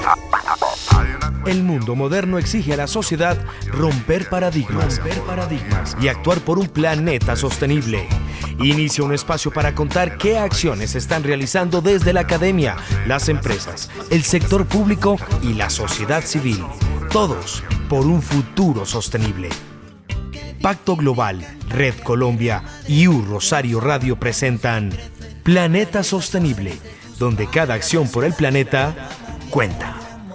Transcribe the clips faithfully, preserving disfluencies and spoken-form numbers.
El mundo moderno exige a la sociedad romper paradigmas, romper paradigmas y actuar por un planeta sostenible. Inicia un espacio para contar qué acciones se están realizando desde la academia, las empresas, el sector público y la sociedad civil. Todos por un futuro sostenible. Pacto Global, Red Colombia y U Rosario Radio presentan Planeta Sostenible, donde cada acción por el planeta cuenta.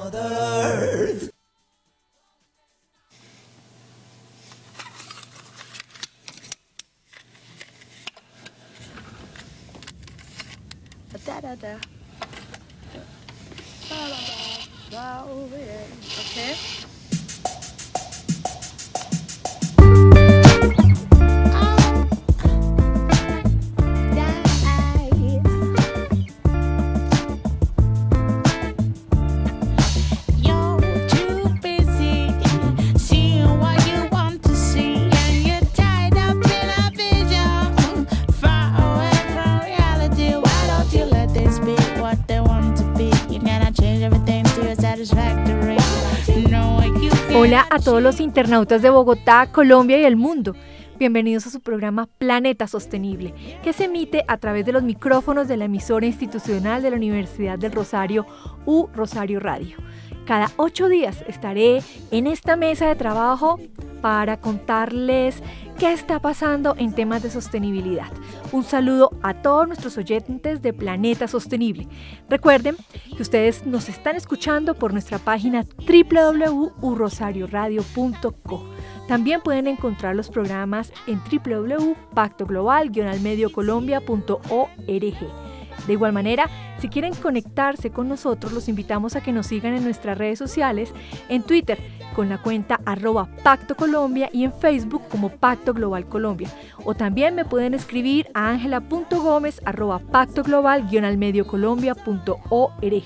Da, da, da. Okay. Hola a todos los internautas de Bogotá, Colombia y el mundo. Bienvenidos a su programa Planeta Sostenible, que se emite a través de los micrófonos de la emisora institucional de la Universidad del Rosario, U Rosario Radio. Cada ocho días estaré en esta mesa de trabajo para contarles qué está pasando en temas de sostenibilidad. Un saludo a todos nuestros oyentes de Planeta Sostenible. Recuerden que ustedes nos están escuchando por nuestra página doble u doble u doble u punto u rosario radio punto co. También pueden encontrar los programas en doble u doble u doble u punto pacto global guion al medio colombia punto org. De igual manera, si quieren conectarse con nosotros, los invitamos a que nos sigan en nuestras redes sociales, en Twitter con la cuenta arroba Pacto Colombia y en Facebook como Pacto Global Colombia. O también me pueden escribir a angela punto gomez arroba pacto global guion al medio colombia punto org.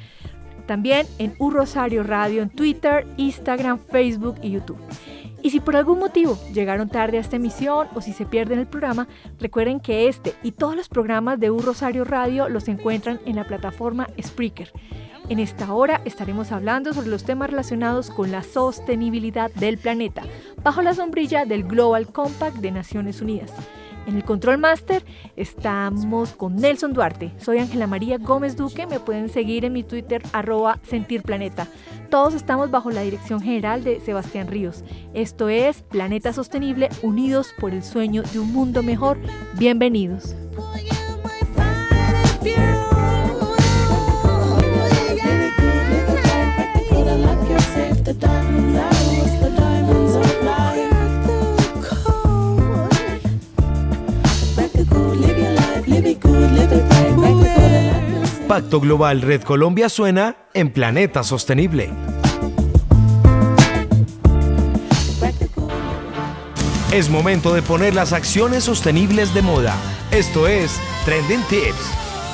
También en U Rosario Radio en Twitter, Instagram, Facebook y YouTube. Y si por algún motivo llegaron tarde a esta emisión o si se pierden el programa, recuerden que este y todos los programas de U Rosario Radio los encuentran en la plataforma Spreaker. En esta hora estaremos hablando sobre los temas relacionados con la sostenibilidad del planeta, bajo la sombrilla del Global Compact de Naciones Unidas. En el Control Master estamos con Nelson Duarte. Soy Ángela María Gómez Duque. Me pueden seguir en mi Twitter, arroba sentirplaneta. Todos estamos bajo la dirección general de Sebastián Ríos. Esto es Planeta Sostenible, unidos por el sueño de un mundo mejor. Bienvenidos. Pacto Global Red Colombia suena en Planeta Sostenible. Es momento de poner las acciones sostenibles de moda. Esto es Trending Tips.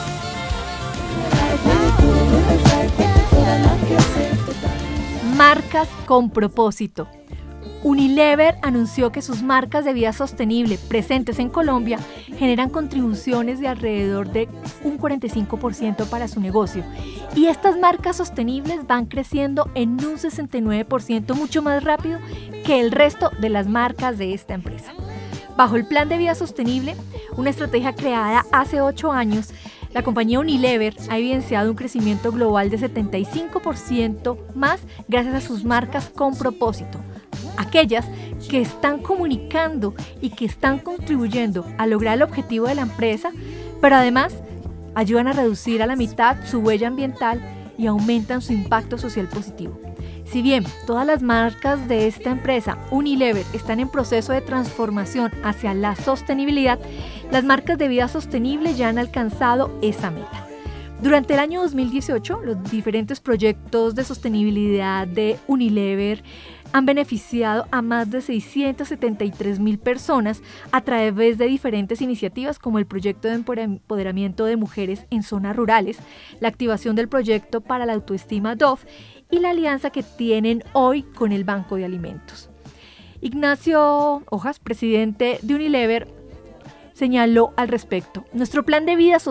Marcas con propósito. Unilever anunció que sus marcas de vida sostenible presentes en Colombia generan contribuciones de alrededor de un cuarenta y cinco por ciento para su negocio. Y estas marcas sostenibles van creciendo en un sesenta y nueve por ciento, mucho más rápido que el resto de las marcas de esta empresa. Bajo el Plan de Vida Sostenible, una estrategia creada hace ocho años, la compañía Unilever ha evidenciado un crecimiento global de setenta y cinco por ciento más gracias a sus marcas con propósito. Aquellas que están comunicando y que están contribuyendo a lograr el objetivo de la empresa, pero además ayudan a reducir a la mitad su huella ambiental y aumentan su impacto social positivo. Si bien todas las marcas de esta empresa, Unilever, están en proceso de transformación hacia la sostenibilidad, las marcas de vida sostenible ya han alcanzado esa meta. Durante el año dos mil dieciocho, los diferentes proyectos de sostenibilidad de Unilever han beneficiado a más de seiscientas setenta y tres mil personas a través de diferentes iniciativas como el proyecto de empoderamiento de mujeres en zonas rurales, la activación del proyecto para la autoestima D O F y la alianza que tienen hoy con el Banco de Alimentos. Ignacio Hojas, presidente de Unilever, señaló al respecto: nuestro plan de vida sostenible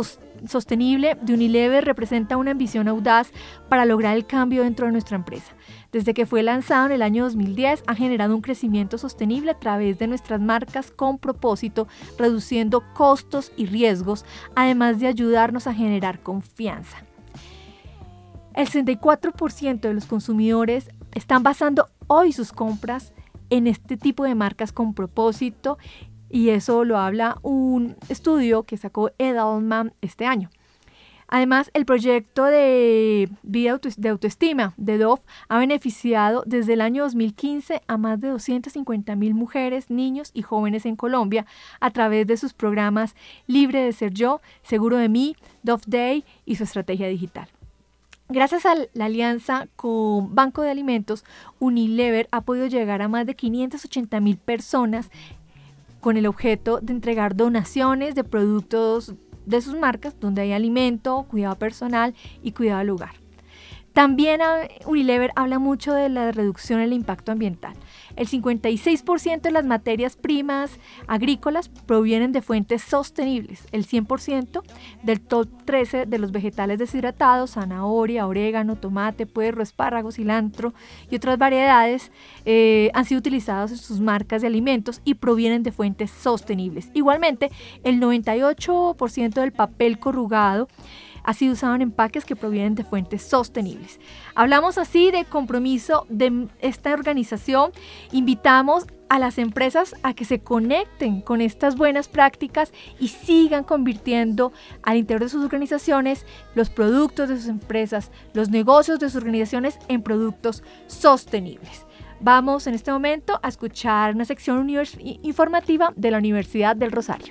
sostenible de Unilever representa una ambición audaz para lograr el cambio dentro de nuestra empresa. Desde que fue lanzado en el año dos mil diez, ha generado un crecimiento sostenible a través de nuestras marcas con propósito, reduciendo costos y riesgos, además de ayudarnos a generar confianza. El sesenta y cuatro por ciento de los consumidores están basando hoy sus compras en este tipo de marcas con propósito, y eso lo habla un estudio que sacó Edelman este año. Además, el proyecto de vida de autoestima de Dove ha beneficiado desde el año dos mil quince a más de doscientas cincuenta mil mujeres, niños y jóvenes en Colombia a través de sus programas Libre de Ser Yo, Seguro de Mí, Dove Day y su estrategia digital. Gracias a la alianza con Banco de Alimentos, Unilever ha podido llegar a más de quinientas ochenta mil personas con el objeto de entregar donaciones de productos de sus marcas, donde hay alimento, cuidado personal y cuidado del hogar. También Unilever habla mucho de la reducción del impacto ambiental. El cincuenta y seis por ciento de las materias primas agrícolas provienen de fuentes sostenibles. El cien por ciento del top trece de los vegetales deshidratados, zanahoria, orégano, tomate, puerro, espárrago, cilantro y otras variedades eh, han sido utilizados en sus marcas de alimentos y provienen de fuentes sostenibles. Igualmente, el noventa y ocho por ciento del papel corrugado ha sido usado en empaques que provienen de fuentes sostenibles. Hablamos así de compromiso de esta organización. Invitamos a las empresas a que se conecten con estas buenas prácticas y sigan convirtiendo al interior de sus organizaciones los productos de sus empresas, los negocios de sus organizaciones en productos sostenibles. Vamos en este momento a escuchar una sección univers- informativa de la Universidad del Rosario.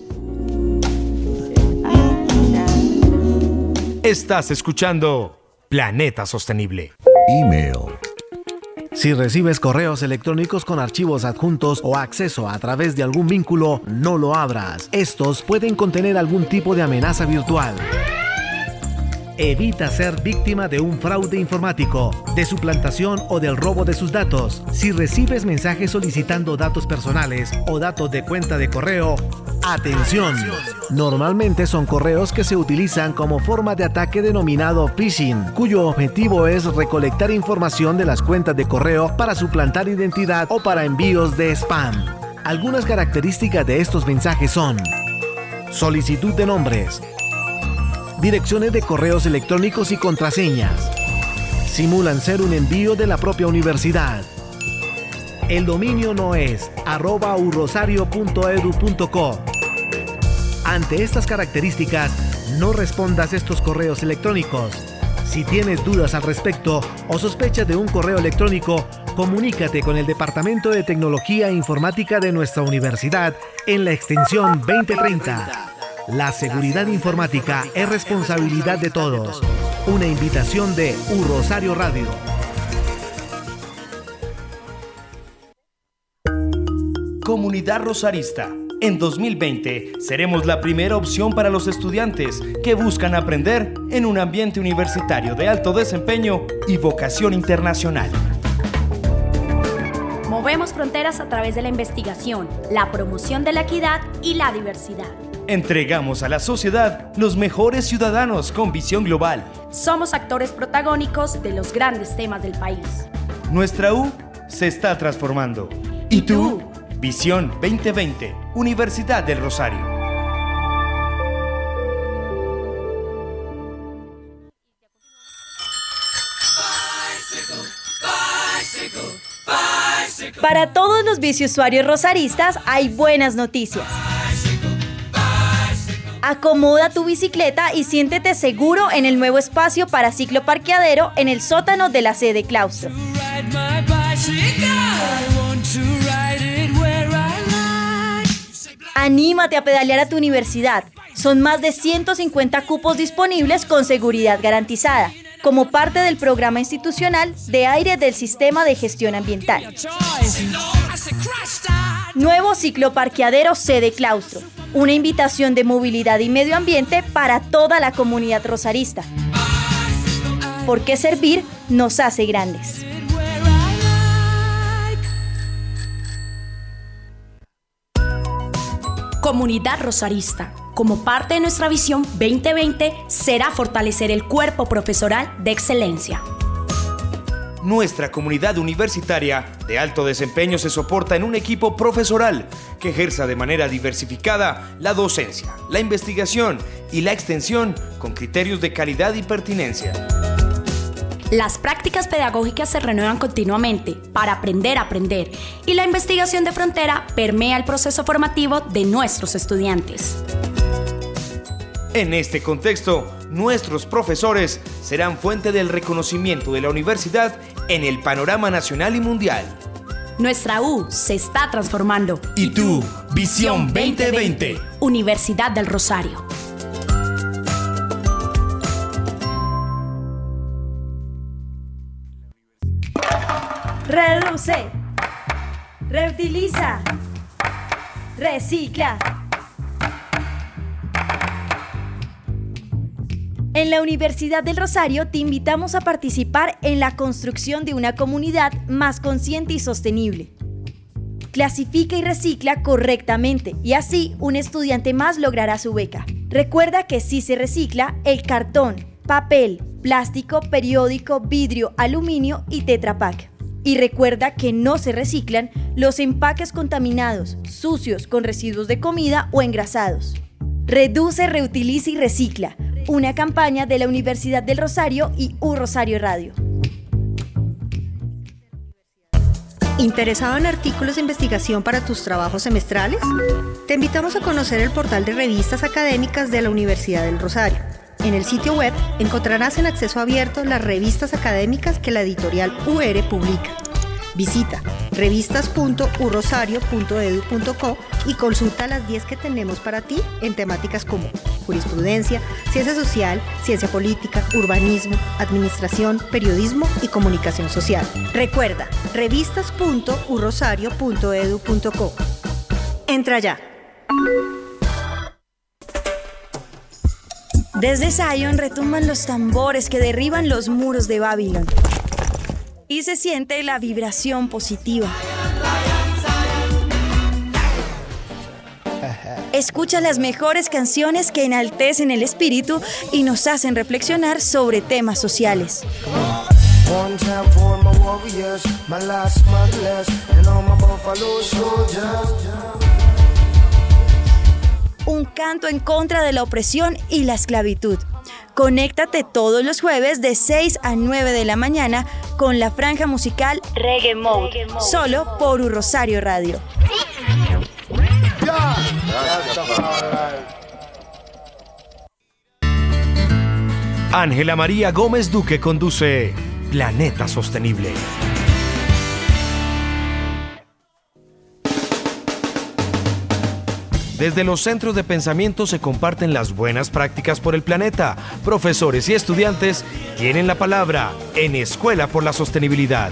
Estás escuchando Planeta Sostenible. Email. Si recibes correos electrónicos con archivos adjuntos o acceso a través de algún vínculo, no lo abras. Estos pueden contener algún tipo de amenaza virtual. Evita ser víctima de un fraude informático, de suplantación o del robo de sus datos. Si recibes mensajes solicitando datos personales o datos de cuenta de correo, ¡atención! Normalmente son correos que se utilizan como forma de ataque denominado phishing, cuyo objetivo es recolectar información de las cuentas de correo para suplantar identidad o para envíos de spam. Algunas características de estos mensajes son: solicitud de nombres, direcciones de correos electrónicos y contraseñas. Simulan ser un envío de la propia universidad. El dominio no es arroba urosario punto edu punto co. Ante estas características, no respondas estos correos electrónicos. Si tienes dudas al respecto o sospechas de un correo electrónico, comunícate con el Departamento de Tecnología e Informática de nuestra universidad en la extensión veinte treinta. La seguridad informática es responsabilidad de todos. Una invitación de U Rosario Radio. Comunidad Rosarista. En dos mil veinte seremos la primera opción para los estudiantes que buscan aprender en un ambiente universitario de alto desempeño y vocación internacional. Movemos fronteras a través de la investigación, la promoción de la equidad y la diversidad. Entregamos a la sociedad los mejores ciudadanos con visión global. Somos actores protagónicos de los grandes temas del país. Nuestra U se está transformando. ¿Y tú? Visión veinte veinte, Universidad del Rosario. Para todos los biciusuarios rosaristas hay buenas noticias. Acomoda tu bicicleta y siéntete seguro en el nuevo espacio para cicloparqueadero en el sótano de la sede claustro. Anímate a pedalear a tu universidad. Son más de ciento cincuenta cupos disponibles con seguridad garantizada, como parte del programa institucional de aire del Sistema de Gestión Ambiental. Nuevo cicloparqueadero sede claustro. Una invitación de movilidad y medio ambiente para toda la comunidad rosarista. Porque servir nos hace grandes. Comunidad Rosarista. como parte de nuestra visión veinte veinte, será fortalecer el cuerpo profesoral de excelencia. Nuestra comunidad universitaria de alto desempeño se soporta en un equipo profesoral que ejerza de manera diversificada la docencia, la investigación y la extensión con criterios de calidad y pertinencia. Las prácticas pedagógicas se renuevan continuamente para aprender a aprender y la investigación de frontera permea el proceso formativo de nuestros estudiantes. En este contexto, nuestros profesores serán fuente del reconocimiento de la universidad en el panorama nacional y mundial. Nuestra U se está transformando. ¿Y tú? Visión veinte veinte. Universidad del Rosario. Reduce, reutiliza, recicla. En la Universidad del Rosario te invitamos a participar en la construcción de una comunidad más consciente y sostenible. Clasifica y recicla correctamente y así un estudiante más logrará su beca. Recuerda que si se recicla el cartón, papel, plástico, periódico, vidrio, aluminio y Tetra Pak. Y recuerda que no se reciclan los empaques contaminados, sucios, con residuos de comida o engrasados. Reduce, reutiliza y recicla. Una campaña de la Universidad del Rosario y U Rosario Radio. ¿Interesado en artículos de investigación para tus trabajos semestrales? Te invitamos a conocer el portal de revistas académicas de la Universidad del Rosario. En el sitio web encontrarás en acceso abierto las revistas académicas que la editorial U R publica. Visita revistas punto u rosario punto e d u punto co y consulta las diez que tenemos para ti en temáticas como jurisprudencia, ciencia social, ciencia política, urbanismo, administración, periodismo y comunicación social. Recuerda, revistas punto u rosario punto e d u punto co. Entra ya. Desde Zion retumban los tambores que derriban los muros de Babilón. Y se siente la vibración positiva. Escucha las mejores canciones que enaltecen el espíritu y nos hacen reflexionar sobre temas sociales. Un canto en contra de la opresión y la esclavitud. Conéctate todos los jueves de seis a nueve de la mañana con la franja musical Reggae Mode, solo por U Rosario Radio. Ángela María Gómez Duque conduce Planeta Sostenible. Desde los centros de pensamiento se comparten las buenas prácticas por el planeta. Profesores y estudiantes tienen la palabra en Escuela por la Sostenibilidad.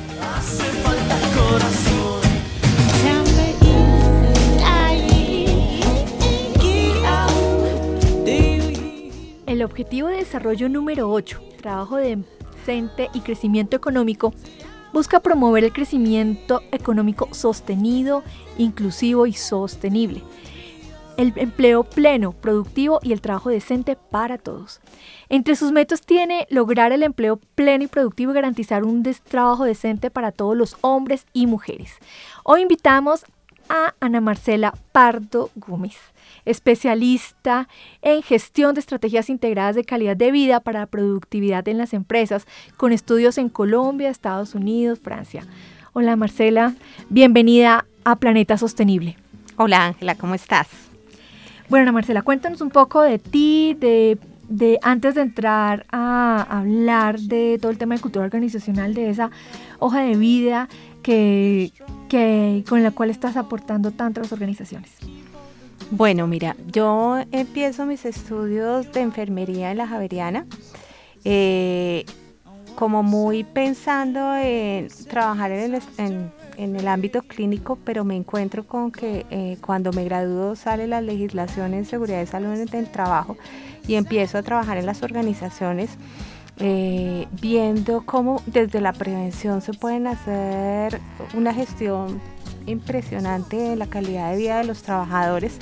El objetivo de desarrollo número ocho, trabajo decente y crecimiento económico, busca promover el crecimiento económico sostenido, inclusivo y sostenible, el empleo pleno, productivo y el trabajo decente para todos. Entre sus metas tiene lograr el empleo pleno y productivo y garantizar un des- trabajo decente para todos los hombres y mujeres. Hoy invitamos a Ana Marcela Pardo Gómez, especialista en gestión de estrategias integradas de calidad de vida para la productividad en las empresas, con estudios en Colombia, Estados Unidos, Francia. Hola Marcela, bienvenida a Planeta Sostenible. Hola Ángela, ¿cómo estás? Bueno, Ana Marcela, cuéntanos un poco de ti, de, de antes de entrar a hablar de todo el tema de cultura organizacional, de esa hoja de vida que, que, con la cual estás aportando tanto a las organizaciones. Bueno, mira, yo empiezo mis estudios de enfermería en la Javeriana, eh, como muy pensando en trabajar en el, en, en el ámbito clínico, pero me encuentro con que eh, cuando me gradúo sale la legislación en seguridad de salud en el trabajo y empiezo a trabajar en las organizaciones, eh, viendo cómo desde la prevención se pueden hacer una gestión impresionante de la calidad de vida de los trabajadores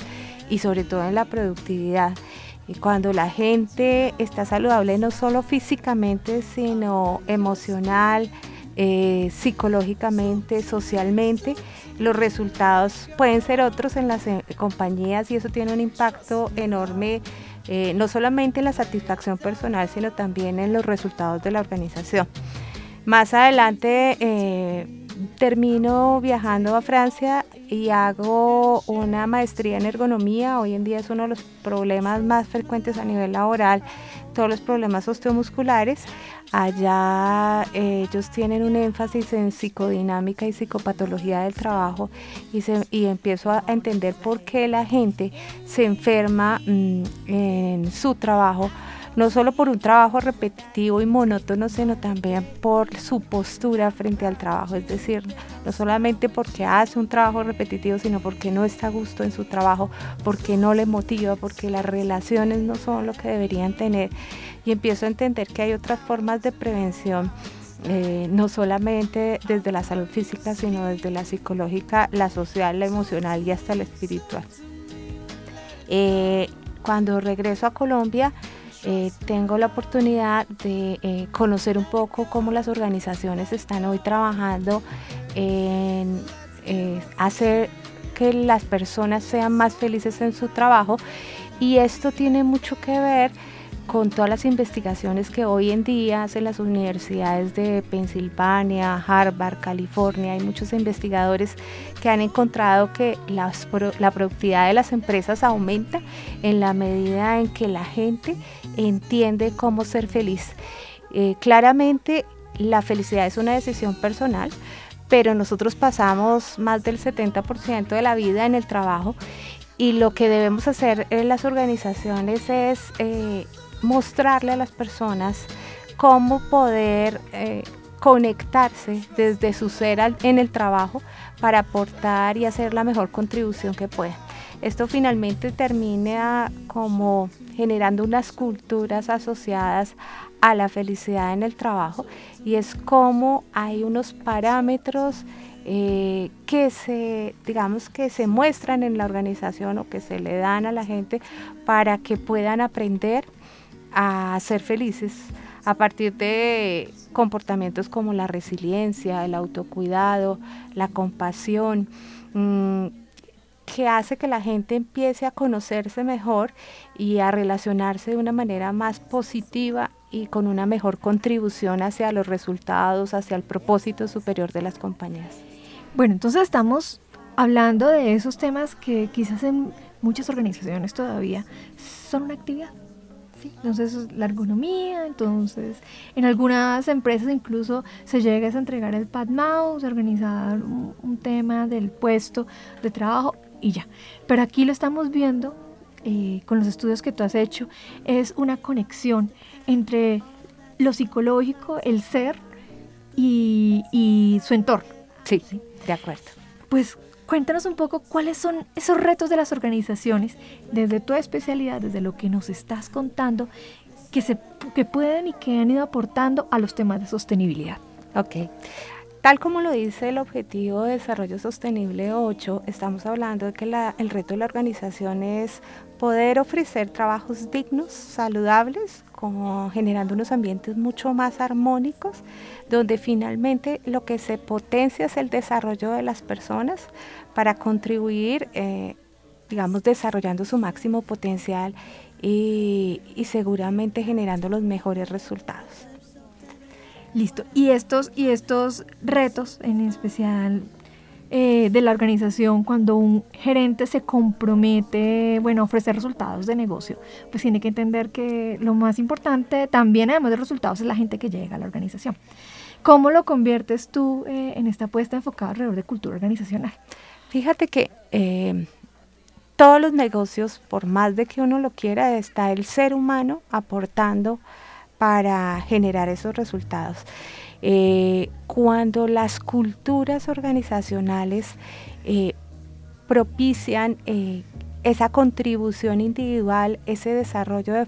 y sobre todo en la productividad. Y cuando la gente está saludable no solo físicamente, sino emocional, eh, psicológicamente, socialmente, los resultados pueden ser otros en las eh, compañías y eso tiene un impacto enorme, eh, no solamente en la satisfacción personal, sino también en los resultados de la organización. Más adelante eh, termino viajando a Francia y hago una maestría en ergonomía. Hoy en día es uno de los problemas más frecuentes a nivel laboral, todos los problemas osteomusculares. Allá eh, ellos tienen un énfasis en psicodinámica y psicopatología del trabajo y, se, y empiezo a entender por qué la gente se enferma mmm, en su trabajo, no solo por un trabajo repetitivo y monótono, sino también por su postura frente al trabajo, es decir, no solamente porque hace un trabajo repetitivo, sino porque no está a gusto en su trabajo, porque no le motiva, porque las relaciones no son lo que deberían tener, y empiezo a entender que hay otras formas de prevención, eh, no solamente desde la salud física, sino desde la psicológica, la social, la emocional y hasta la espiritual. Eh, cuando regreso a Colombia, Eh, tengo la oportunidad de eh, conocer un poco cómo las organizaciones están hoy trabajando en eh, hacer que las personas sean más felices en su trabajo, y esto tiene mucho que ver con todas las investigaciones que hoy en día hacen las universidades de Pensilvania, Harvard, California. Hay muchos investigadores que han encontrado que las, la productividad de las empresas aumenta en la medida en que la gente entiende cómo ser feliz. Eh, claramente la felicidad es una decisión personal, pero nosotros pasamos más del setenta por ciento de la vida en el trabajo, y lo que debemos hacer en las organizaciones es eh, mostrarle a las personas cómo poder eh, conectarse desde su ser al, en el trabajo para aportar y hacer la mejor contribución que puedan. Esto finalmente termina como generando unas culturas asociadas a la felicidad en el trabajo, y es como hay unos parámetros eh, que se, digamos que se muestran en la organización o que se le dan a la gente para que puedan aprender a ser felices a partir de comportamientos como la resiliencia, el autocuidado, la compasión, mmm, que hace que la gente empiece a conocerse mejor y a relacionarse de una manera más positiva y con una mejor contribución hacia los resultados, hacia el propósito superior de las compañías. Bueno, entonces estamos hablando de esos temas que quizás en muchas organizaciones todavía son una actividad. Entonces la ergonomía, entonces en algunas empresas incluso se llega a entregar el pad mouse, organizar un, un tema del puesto de trabajo y ya. Pero aquí lo estamos viendo eh, con los estudios que tú has hecho, es una conexión entre lo psicológico, el ser y, y su entorno. Sí, sí, de acuerdo. Pues cuéntanos un poco cuáles son esos retos de las organizaciones, desde tu especialidad, desde lo que nos estás contando, que, se, que pueden y que han ido aportando a los temas de sostenibilidad. Ok. Tal como lo dice el Objetivo de Desarrollo Sostenible ocho, estamos hablando de que la, el reto de la organización es poder ofrecer trabajos dignos, saludables, como generando unos ambientes mucho más armónicos, donde finalmente lo que se potencia es el desarrollo de las personas para contribuir, eh, digamos, desarrollando su máximo potencial y, y seguramente generando los mejores resultados. Listo. Y estos, y estos retos, en especial eh, de la organización, cuando un gerente se compromete, bueno, a ofrecer resultados de negocio, pues tiene que entender que lo más importante también, además de resultados, es la gente que llega a la organización. ¿Cómo lo conviertes tú eh, en esta apuesta enfocada alrededor de cultura organizacional? Fíjate que eh, todos los negocios, por más de que uno lo quiera, está el ser humano aportando para generar esos resultados. Eh, cuando las culturas organizacionales eh, propician eh, esa contribución individual, ese desarrollo de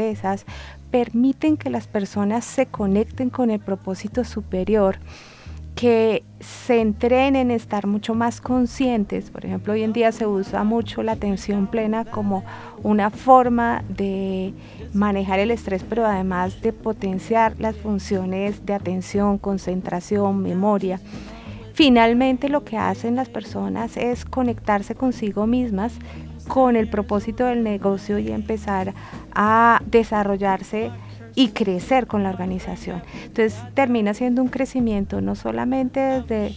fortalezas, permiten que las personas se conecten con el propósito superior que se entrenen en estar mucho más conscientes. Por ejemplo, hoy en día se usa mucho la atención plena como una forma de manejar el estrés, pero además de potenciar las funciones de atención, concentración, memoria. Finalmente, lo que hacen las personas es conectarse consigo mismas con el propósito del negocio y empezar a desarrollarse y crecer con la organización. Entonces termina siendo un crecimiento no solamente desde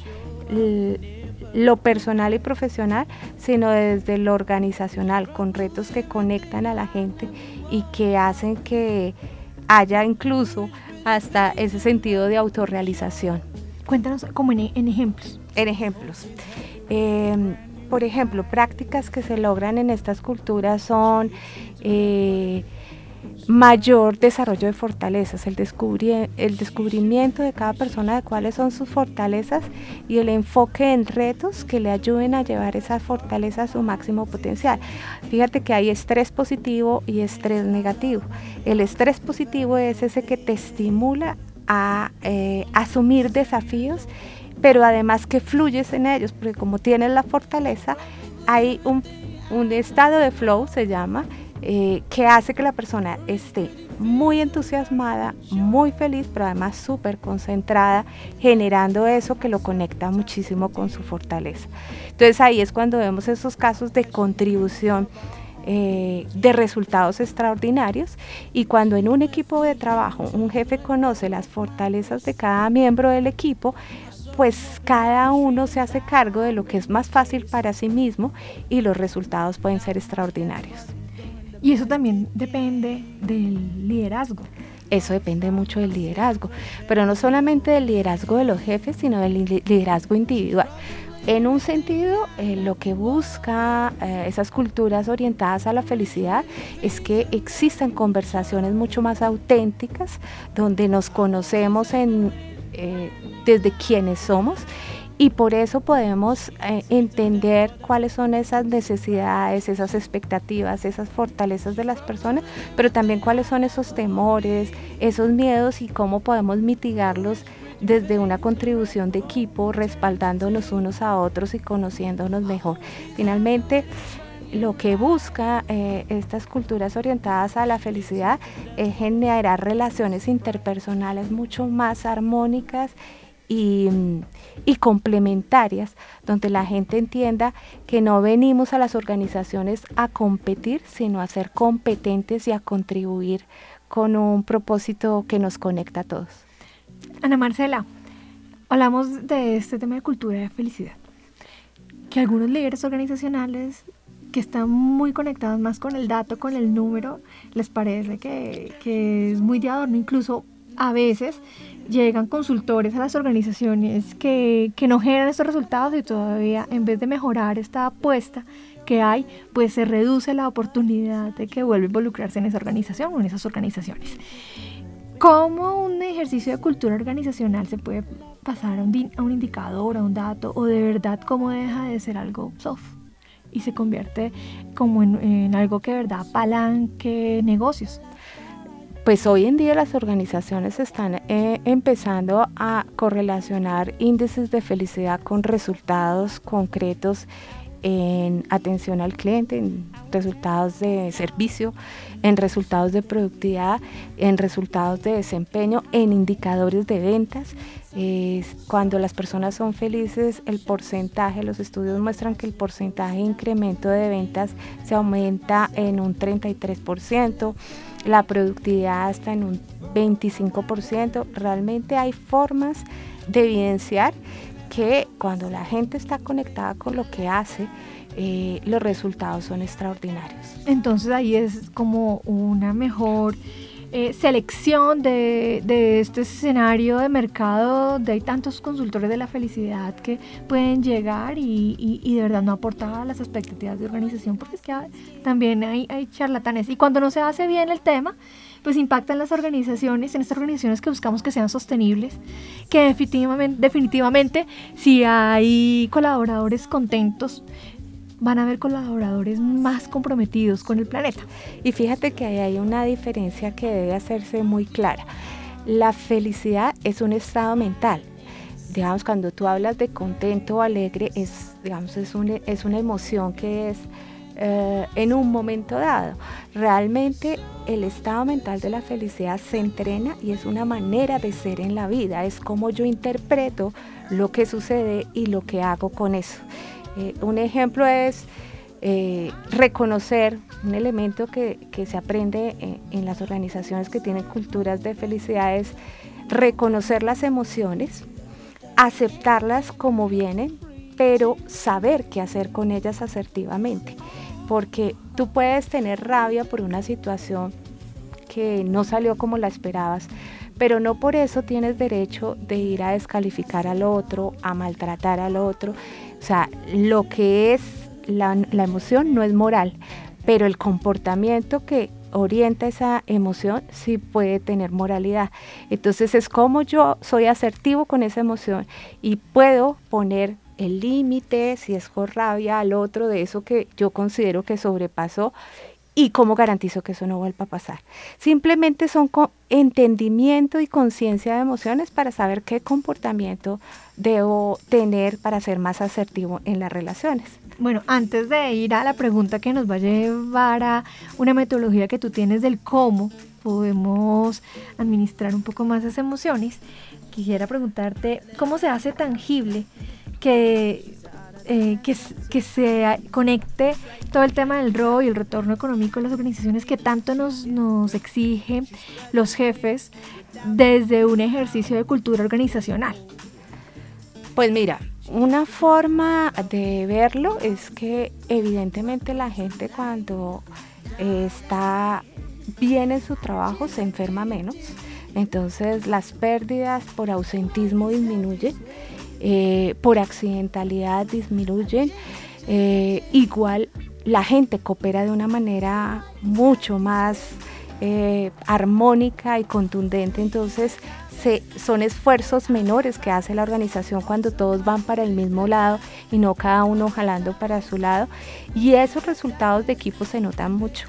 lo personal y profesional, sino desde lo organizacional, con retos que conectan a la gente y que hacen que haya incluso hasta ese sentido de autorrealización. Cuéntanos como en, en ejemplos. En ejemplos. Eh, por ejemplo, prácticas que se logran en estas culturas son eh, mayor desarrollo de fortalezas, el, descubri- el descubrimiento de cada persona de cuáles son sus fortalezas y el enfoque en retos que le ayuden a llevar esas fortalezas a su máximo potencial. Fíjate que hay estrés positivo y estrés negativo. El estrés positivo es ese que te estimula a eh, asumir desafíos, pero además que fluyes en ellos, porque como tienes la fortaleza, hay un, un estado de flow, se llama, Eh, que hace que la persona esté muy entusiasmada, muy feliz, pero además súper concentrada, generando eso que lo conecta muchísimo con su fortaleza. Entonces ahí es cuando vemos esos casos de contribución, eh, de resultados extraordinarios, y cuando en un equipo de trabajo un jefe conoce las fortalezas de cada miembro del equipo, pues cada uno se hace cargo de lo que es más fácil para sí mismo y los resultados pueden ser extraordinarios. Y eso también depende del liderazgo. Eso depende mucho del liderazgo, pero no solamente del liderazgo de los jefes, sino del liderazgo individual. En un sentido, eh, lo que busca eh, esas culturas orientadas a la felicidad es que existan conversaciones mucho más auténticas, donde nos conocemos en, eh, desde quienes somos. Y por eso podemos eh, entender cuáles son esas necesidades, esas expectativas, esas fortalezas de las personas, pero también cuáles son esos temores, esos miedos y cómo podemos mitigarlos desde una contribución de equipo, respaldándonos unos a otros y conociéndonos mejor. Finalmente, lo que busca eh, estas culturas orientadas a la felicidad es generar relaciones interpersonales mucho más armónicas Y, y complementarias, donde la gente entienda que no venimos a las organizaciones a competir, sino a ser competentes y a contribuir con un propósito que nos conecta a todos. Ana Marcela, hablamos de este tema de cultura de felicidad, que algunos líderes organizacionales que están muy conectados más con el dato, con el número, les parece que, que es muy de adorno. Incluso a veces llegan consultores a las organizaciones que, que no generan estos resultados, y todavía en vez de mejorar esta apuesta que hay, pues se reduce la oportunidad de que vuelva a involucrarse en esa organización o en esas organizaciones. ¿Cómo un ejercicio de cultura organizacional se puede pasar a un, a un indicador, a un dato, o de verdad cómo deja de ser algo soft y se convierte como en, en algo que de verdad apalanque negocios? Pues hoy en día las organizaciones están eh, empezando a correlacionar índices de felicidad con resultados concretos en atención al cliente, en resultados de servicio, en resultados de productividad, en resultados de desempeño, en indicadores de ventas. Eh, cuando las personas son felices, el porcentaje, los estudios muestran que el porcentaje de incremento de ventas se aumenta en un treinta y tres por ciento, la productividad hasta en un veinticinco por ciento. Realmente hay formas de evidenciar que cuando la gente está conectada con lo que hace, eh, los resultados son extraordinarios. Entonces ahí es como una mejor eh, selección de, de este escenario de mercado, donde hay tantos consultores de la felicidad que pueden llegar y, y, y de verdad no aportar a las expectativas de organización, porque es que también hay, hay charlatanes, y cuando no se hace bien el tema, pues impacta en las organizaciones, en estas organizaciones que buscamos que sean sostenibles, que definitivamente, definitivamente si hay colaboradores contentos, van a haber colaboradores más comprometidos con el planeta. Y fíjate que ahí hay una diferencia que debe hacerse muy clara. La felicidad es un estado mental. digamos, cuando tú hablas de contento o alegre, es, digamos, es, un, es una emoción que es eh, en un momento dado. Realmente el estado mental de la felicidad se entrena y es una manera de ser en la vida, es como yo interpreto lo que sucede y lo que hago con eso. Eh, un ejemplo es eh, reconocer un elemento que, que se aprende en, en las organizaciones que tienen culturas de felicidad, es reconocer las emociones, aceptarlas como vienen, pero saber qué hacer con ellas asertivamente, porque tú puedes tener rabia por una situación que no salió como la esperabas, pero no por eso tienes derecho de ir a descalificar al otro, a maltratar al otro. O sea, lo que es la, la emoción no es moral, pero el comportamiento que orienta esa emoción sí puede tener moralidad. Entonces es como yo soy asertivo con esa emoción y puedo poner el límite, si es con rabia, al otro de eso que yo considero que sobrepasó, y cómo garantizo que eso no vuelva a pasar. Simplemente son entendimiento y conciencia de emociones para saber qué comportamiento debo tener para ser más asertivo en las relaciones. Bueno, antes de ir a la pregunta que nos va a llevar a una metodología que tú tienes del cómo podemos administrar un poco más esas emociones, quisiera preguntarte cómo se hace tangible que, eh, que, que se conecte todo el tema del rol y el retorno económico en las organizaciones que tanto nos, nos exigen los jefes desde un ejercicio de cultura organizacional. Pues mira, una forma de verlo es que evidentemente la gente cuando eh, está bien en su trabajo se enferma menos, entonces las pérdidas por ausentismo disminuyen, eh, por accidentalidad disminuyen, eh, igual la gente coopera de una manera mucho más eh, armónica y contundente, entonces Se, son esfuerzos menores que hace la organización cuando todos van para el mismo lado y no cada uno jalando para su lado, y esos resultados de equipo se notan mucho,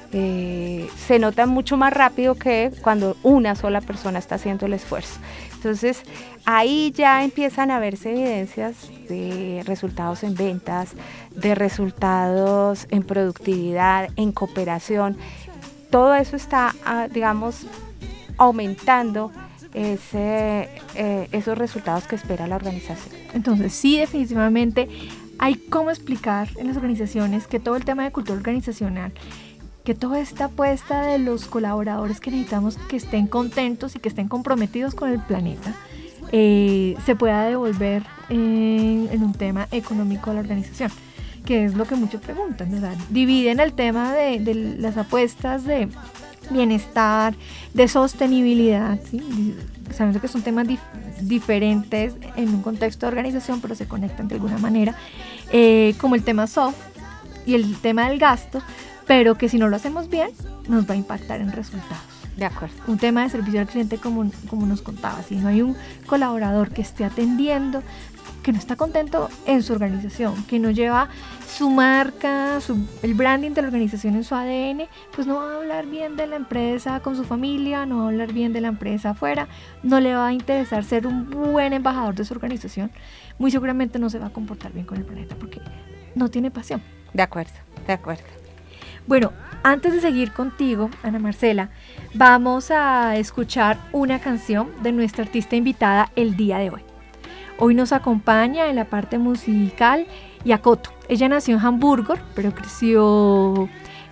eh, se notan mucho más rápido que cuando una sola persona está haciendo el esfuerzo. Entonces ahí ya empiezan a verse evidencias de resultados en ventas, de resultados en productividad, en cooperación. Todo eso está, digamos, aumentando Ese, eh, esos resultados que espera la organización. Entonces sí, definitivamente hay cómo explicar en las organizaciones que todo el tema de cultura organizacional, que toda esta apuesta de los colaboradores que necesitamos que estén contentos y que estén comprometidos con el planeta, eh, se pueda devolver en, en un tema económico de la organización, que es lo que muchos preguntan, ¿verdad? Dividen el tema de, de las apuestas de bienestar, de sostenibilidad, ¿sí? Sabiendo que son temas dif- diferentes en un contexto de organización, pero se conectan de alguna manera, eh, como el tema soft y el tema del gasto, pero que si no lo hacemos bien, nos va a impactar en resultados. De acuerdo. Un tema de servicio al cliente, como, como nos contaba, si no hay un colaborador que esté atendiendo, que no está contento en su organización, que no lleva su marca, su, el branding de la organización en su A D N, pues no va a hablar bien de la empresa con su familia, no va a hablar bien de la empresa afuera, no le va a interesar ser un buen embajador de su organización, muy seguramente no se va a comportar bien con el planeta porque no tiene pasión. De acuerdo, de acuerdo. Bueno, antes de seguir contigo, Ana Marcela, vamos a escuchar una canción de nuestra artista invitada el día de hoy. Hoy nos acompaña en la parte musical Yakoto. Ella nació en Hamburgo, pero creció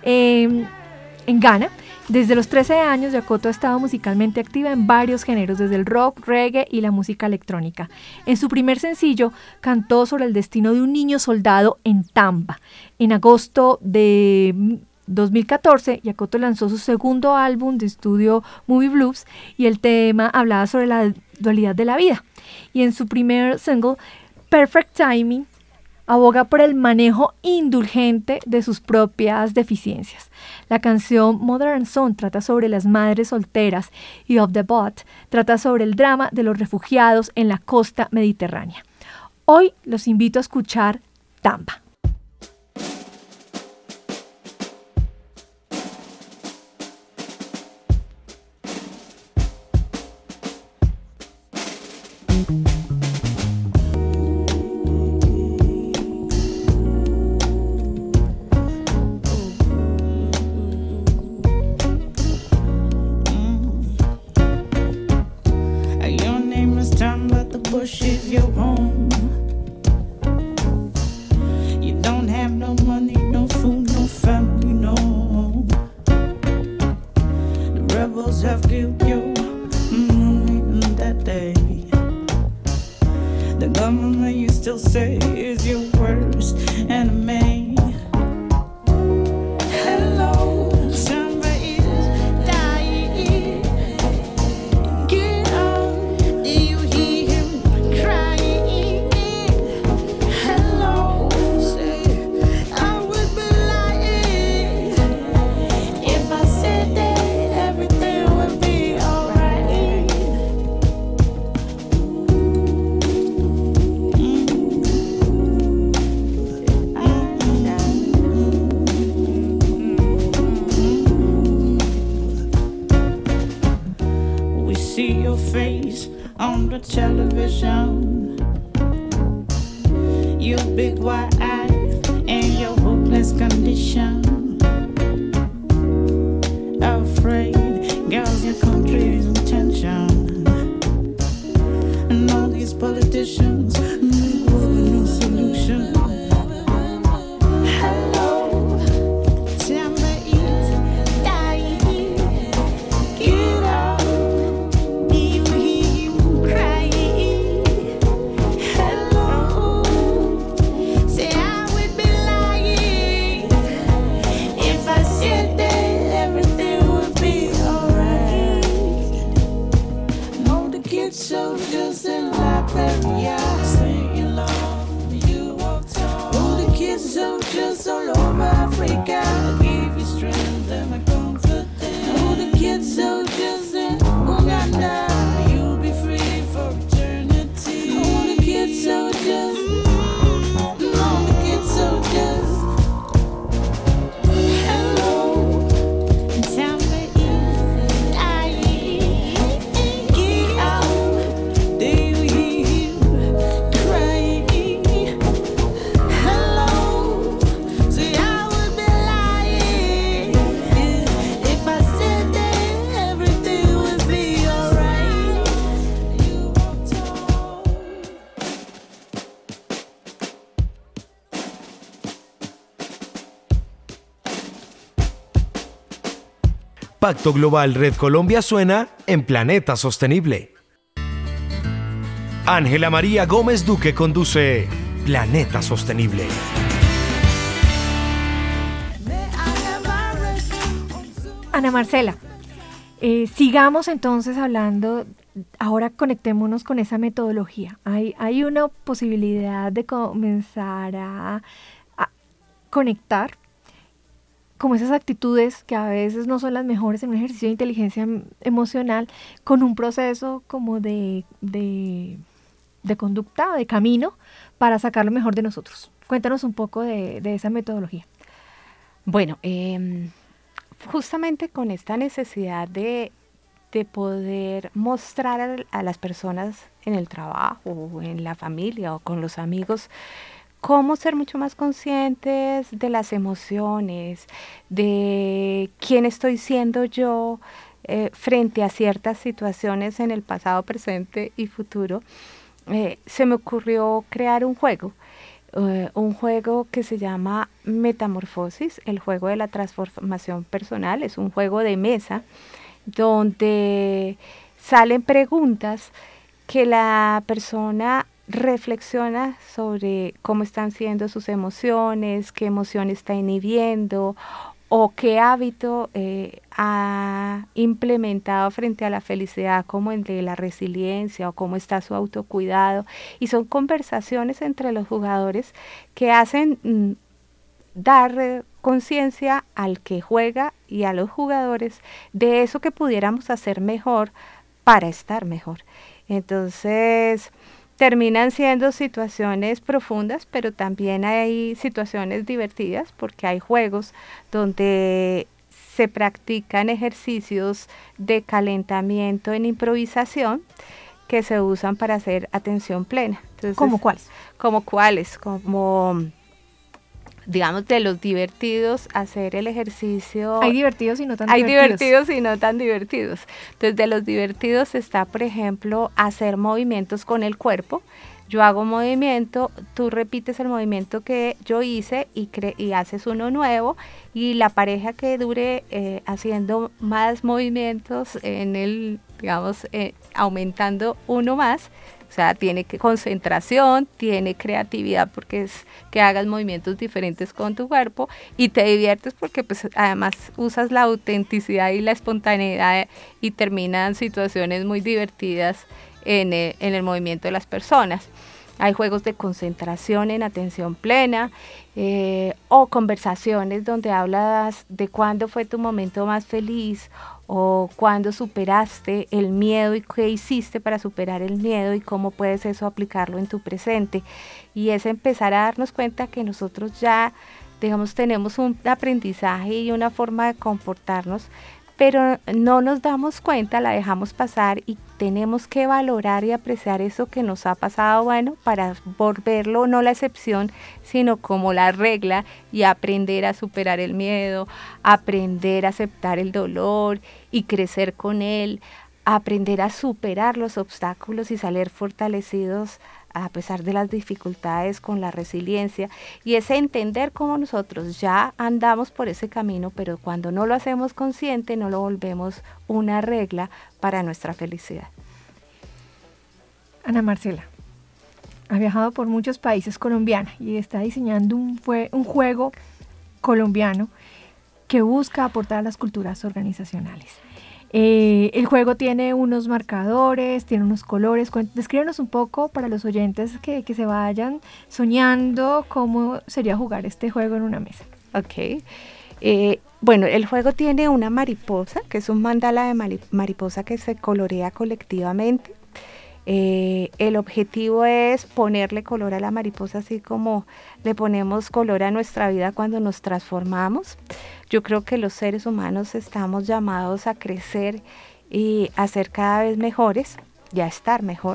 eh, en Ghana. Desde los trece años, Yakoto ha estado musicalmente activa en varios géneros, desde el rock, reggae y la música electrónica. En su primer sencillo, cantó sobre el destino de un niño soldado en Tamba. En agosto de dos mil catorce, Yakoto lanzó su segundo álbum de estudio Movie Blues y el tema hablaba sobre la dualidad de la vida. Y en su primer single, Perfect Timing, aboga por el manejo indulgente de sus propias deficiencias. La canción Modern Son trata sobre las madres solteras y Off the Boat trata sobre el drama de los refugiados en la costa mediterránea. Hoy los invito a escuchar Tamba. bush is your home. You don't have no money, no food, no family, no home. The rebels have killed you mm, that day. The government you still say is your worst enemy. On the television, your big wide eyes and your hopeless condition. Afraid, girls, your country's in tension. And all these politicians make no solution. Soldiers in Liberia sing along, you walk tall. All the kids soldiers all over Africa give you strength and my comfort. All the kids soldiers in Uganda, you'll be free for eternity. All the kids soldiers, all the kids soldiers. Hello, tell me. Pacto Global Red Colombia suena en Planeta Sostenible. Ángela María Gómez Duque conduce Planeta Sostenible. Ana Marcela, eh, sigamos entonces hablando, ahora conectémonos con esa metodología. Hay, hay una posibilidad de comenzar a, a conectar como esas actitudes que a veces no son las mejores en un ejercicio de inteligencia emocional, con un proceso como de, de, de conducta, de camino, para sacar lo mejor de nosotros. Cuéntanos un poco de, de esa metodología. Bueno, eh, justamente con esta necesidad de, de poder mostrar a, a las personas en el trabajo, o en la familia, o con los amigos, cómo ser mucho más conscientes de las emociones, de quién estoy siendo yo eh, frente a ciertas situaciones en el pasado, presente y futuro. Eh, se me ocurrió crear un juego, eh, un juego que se llama Metamorfosis, el juego de la transformación personal. Es un juego de mesa donde salen preguntas que la persona reflexiona sobre cómo están siendo sus emociones, qué emoción está inhibiendo o qué hábito eh, ha implementado frente a la felicidad, como el de la resiliencia, o cómo está su autocuidado. Y son conversaciones entre los jugadores que hacen mm, dar eh, conciencia al que juega y a los jugadores de eso que pudiéramos hacer mejor para estar mejor. Entonces, terminan siendo situaciones profundas, pero también hay situaciones divertidas, porque hay juegos donde se practican ejercicios de calentamiento en improvisación que se usan para hacer atención plena. Entonces, ¿Cómo cuáles? Como cuáles, como digamos, de los divertidos, hacer el ejercicio. Hay divertidos y no tan Hay divertidos. divertidos y no tan divertidos. Entonces, de los divertidos está, por ejemplo, hacer movimientos con el cuerpo. Yo hago movimiento, tú repites el movimiento que yo hice y, cre- y haces uno nuevo, y la pareja que dure eh, haciendo más movimientos en el, digamos, eh, aumentando uno más. O sea, tiene que concentración, tiene creatividad porque es que hagas movimientos diferentes con tu cuerpo y te diviertes porque pues además usas la autenticidad y la espontaneidad y terminan situaciones muy divertidas en el, en el movimiento de las personas. Hay juegos de concentración en atención plena eh, o conversaciones donde hablas de cuándo fue tu momento más feliz o cuándo superaste el miedo y qué hiciste para superar el miedo y cómo puedes eso aplicarlo en tu presente. Y es empezar a darnos cuenta que nosotros ya, digamos, tenemos un aprendizaje y una forma de comportarnos, pero no nos damos cuenta, la dejamos pasar y tenemos que valorar y apreciar eso que nos ha pasado, bueno, para volverlo no la excepción, sino como la regla y aprender a superar el miedo, aprender a aceptar el dolor y crecer con él, aprender a superar los obstáculos y salir fortalecidos a pesar de las dificultades con la resiliencia, y es entender cómo nosotros ya andamos por ese camino, pero cuando no lo hacemos consciente no lo volvemos una regla para nuestra felicidad. Ana Marcela ha viajado por muchos países colombianos y está diseñando un, fue, un juego colombiano que busca aportar a las culturas organizacionales. Eh, el juego tiene unos marcadores, tiene unos colores. Cuen- Descríbenos un poco para los oyentes que, que se vayan soñando cómo sería jugar este juego en una mesa. Ok. Eh, bueno, el juego tiene una mariposa, que es un mandala de mari- mariposa que se colorea colectivamente. Eh, el objetivo es ponerle color a la mariposa, así como le ponemos color a nuestra vida cuando nos transformamos. Yo creo que los seres humanos estamos llamados a crecer y a ser cada vez mejores y a estar mejor.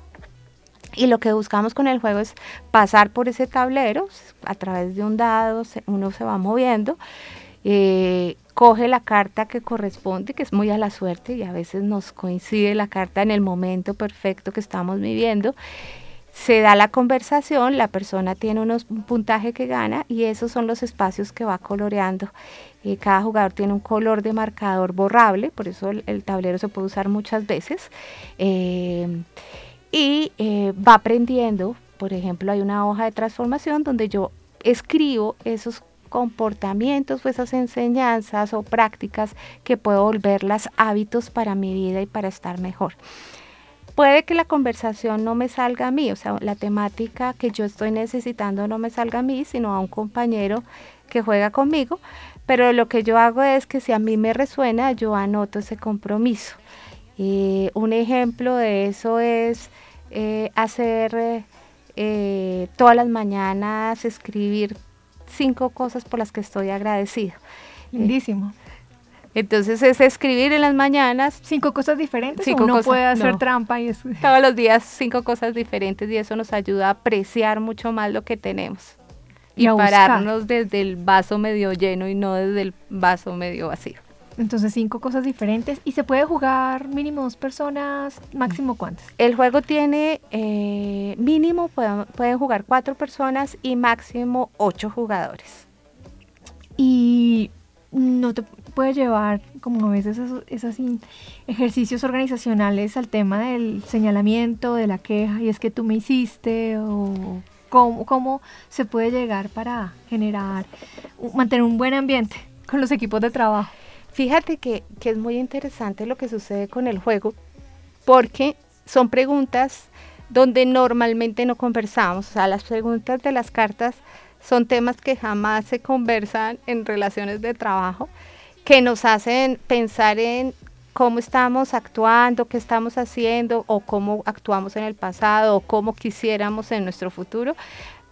Y lo que buscamos con el juego es pasar por ese tablero, a través de un dado, se, uno se va moviendo, eh, coge la carta que corresponde, que es muy a la suerte y a veces nos coincide la carta en el momento perfecto que estamos viviendo. Se da la conversación, la persona tiene unos, un puntaje que gana y esos son los espacios que va coloreando. Eh, cada jugador tiene un color de marcador borrable, por eso el, el tablero se puede usar muchas veces. Eh, y eh, va aprendiendo, por ejemplo, hay una hoja de transformación donde yo escribo esos comportamientos o esas enseñanzas o prácticas que puedo volverlas hábitos para mi vida y para estar mejor. Puede que la conversación no me salga a mí, o sea, la temática que yo estoy necesitando no me salga a mí, sino a un compañero que juega conmigo, pero lo que yo hago es que si a mí me resuena, yo anoto ese compromiso. Eh, un ejemplo de eso es eh, hacer eh, todas las mañanas, escribir cinco cosas por las que estoy agradecido. Lindísimo. Entonces es escribir en las mañanas. ¿Cinco cosas diferentes Cinco o uno cosas, puede hacer no. trampa? Y es... Todos los días cinco cosas diferentes y eso nos ayuda a apreciar mucho más lo que tenemos. Y Y, a buscar. pararnos desde el vaso medio lleno y no desde el vaso medio vacío. Entonces cinco cosas diferentes. ¿Y se puede jugar mínimo dos personas? ¿Máximo cuántas? El juego tiene eh, mínimo, pueden, pueden jugar cuatro personas y máximo ocho jugadores. Y no te puede llevar, como a veces, esos, esos in- ejercicios organizacionales al tema del señalamiento, de la queja, y es que tú me hiciste, o cómo, cómo se puede llegar para generar, u- mantener un buen ambiente con los equipos de trabajo. Fíjate que, que es muy interesante lo que sucede con el juego, porque son preguntas donde normalmente no conversamos. O sea, las preguntas de las cartas son temas que jamás se conversan en relaciones de trabajo, que nos hacen pensar en cómo estamos actuando, qué estamos haciendo, o cómo actuamos en el pasado, o cómo quisiéramos en nuestro futuro.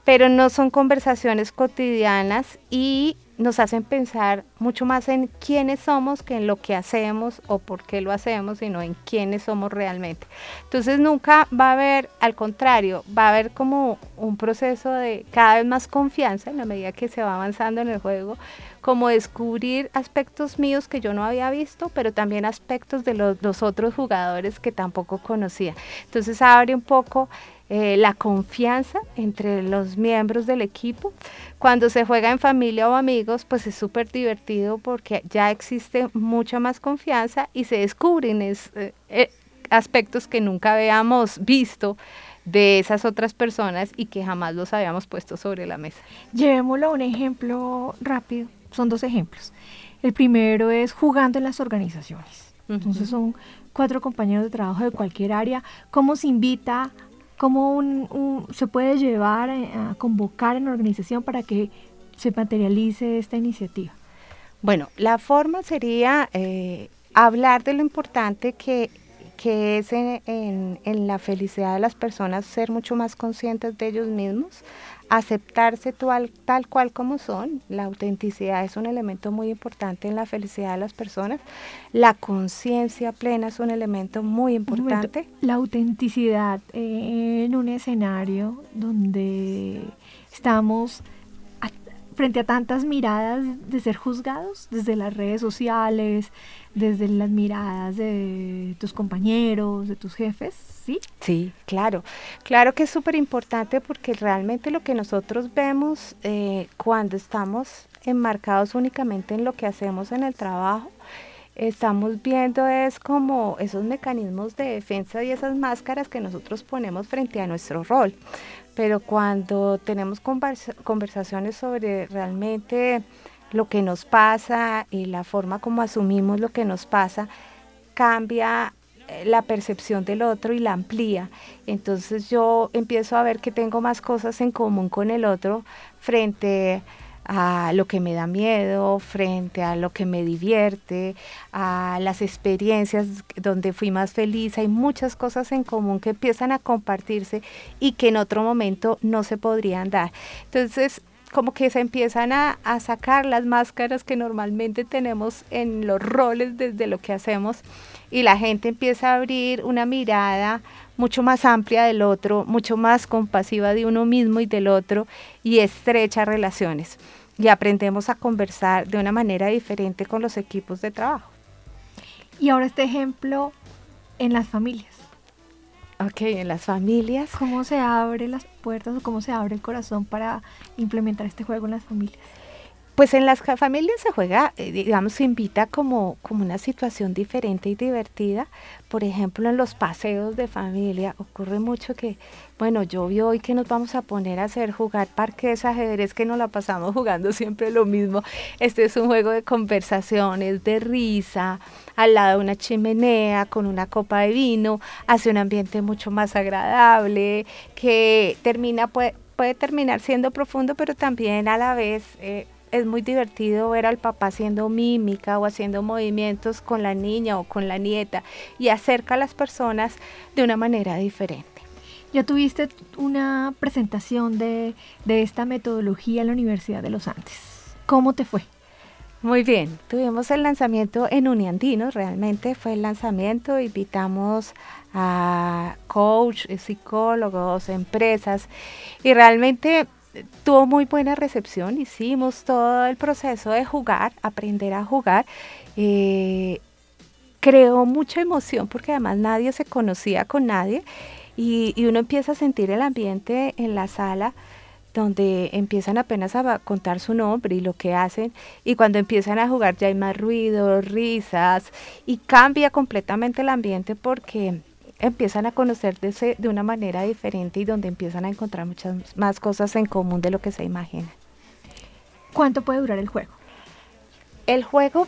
pero no son conversaciones cotidianas y nos hacen pensar mucho más en quiénes somos que en lo que hacemos o por qué lo hacemos, sino en quiénes somos realmente. Entonces nunca va a haber, al contrario, va a haber como un proceso de cada vez más confianza en la medida que se va avanzando en el juego, como descubrir aspectos míos que yo no había visto, pero también aspectos de los, los otros jugadores que tampoco conocía. Entonces abre un poco Eh, la confianza entre los miembros del equipo. Cuando se juega en familia o amigos, pues es súper divertido porque ya existe mucha más confianza y se descubren es, eh, eh, aspectos que nunca habíamos visto de esas otras personas y que jamás los habíamos puesto sobre la mesa. Llevémoslo a un ejemplo rápido, son dos ejemplos. El primero es jugando en las organizaciones. Uh-huh. Entonces son cuatro compañeros de trabajo de cualquier área. ¿Cómo se invita? ¿Cómo un, un, se puede llevar a, a convocar en la organización para que se materialice esta iniciativa? Bueno, la forma sería eh, hablar de lo importante que, que es en, en, en la felicidad de las personas, ser mucho más conscientes de ellos mismos, aceptarse tal, tal cual como son. La autenticidad es un elemento muy importante en la felicidad de las personas. La conciencia plena es un elemento muy importante. La autenticidad eh, en un escenario donde estamos a, frente a tantas miradas de ser juzgados, desde las redes sociales, desde las miradas de tus compañeros, de tus jefes, ¿sí? Sí, claro. Claro que es súper importante porque realmente lo que nosotros vemos eh, cuando estamos enmarcados únicamente en lo que hacemos en el trabajo, estamos viendo es como esos mecanismos de defensa y esas máscaras que nosotros ponemos frente a nuestro rol. Pero cuando tenemos conversa- conversaciones sobre realmente lo que nos pasa y la forma como asumimos lo que nos pasa, cambia la percepción del otro y la amplía. Entonces yo empiezo a ver que tengo más cosas en común con el otro frente a lo que me da miedo, frente a lo que me divierte, a las experiencias donde fui más feliz. Hay muchas cosas en común que empiezan a compartirse y que en otro momento no se podrían dar. Entonces como que se empiezan a, a sacar las máscaras que normalmente tenemos en los roles desde lo que hacemos y la gente empieza a abrir una mirada mucho más amplia del otro, mucho más compasiva de uno mismo y del otro y estrecha relaciones y aprendemos a conversar de una manera diferente con los equipos de trabajo. Y ahora este ejemplo en las familias. Ok, en las familias. ¿Cómo se abren las puertas o cómo se abre el corazón para implementar este juego en las familias? Pues en las familias se juega, eh, digamos, se invita como, como una situación diferente y divertida. Por ejemplo, en los paseos de familia ocurre mucho que, bueno, llovió hoy, que nos vamos a poner a hacer, jugar parques, ajedrez, que nos la pasamos jugando siempre lo mismo. Este es un juego de conversaciones, de risa, al lado de una chimenea, con una copa de vino, hace un ambiente mucho más agradable, que termina, puede, puede terminar siendo profundo, pero también a la vez eh, es muy divertido ver al papá haciendo mímica o haciendo movimientos con la niña o con la nieta y acerca a las personas de una manera diferente. Ya tuviste una presentación de, de esta metodología en la Universidad de los Andes. ¿Cómo te fue? Muy bien, tuvimos el lanzamiento en Uniandinos, realmente fue el lanzamiento, invitamos a coach, psicólogos, empresas y realmente tuvo muy buena recepción. Hicimos todo el proceso de jugar, aprender a jugar, eh, creó mucha emoción porque además nadie se conocía con nadie y, y uno empieza a sentir el ambiente en la sala donde empiezan apenas a contar su nombre y lo que hacen y cuando empiezan a jugar ya hay más ruido, risas y cambia completamente el ambiente porque empiezan a conocerse de una manera diferente y donde empiezan a encontrar muchas más cosas en común de lo que se imagina. ¿Cuánto puede durar el juego? El juego